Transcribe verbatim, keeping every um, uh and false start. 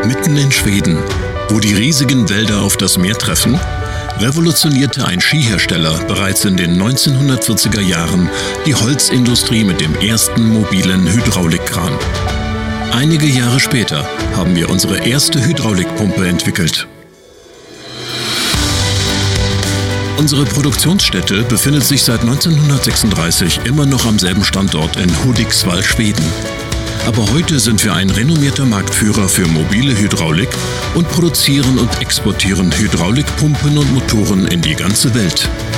Mitten in Schweden, wo die riesigen Wälder auf das Meer treffen, revolutionierte ein Skihersteller bereits in den neunzehnhundertvierziger Jahren die Holzindustrie mit dem ersten mobilen Hydraulikkran. Einige Jahre später haben wir unsere erste Hydraulikpumpe entwickelt. Unsere Produktionsstätte befindet sich seit neunzehnhundertsechsunddreißig immer noch am selben Standort in Hudiksvall, Schweden. Aber heute sind wir ein renommierter Marktführer für mobile Hydraulik und produzieren und exportieren Hydraulikpumpen und Motoren in die ganze Welt.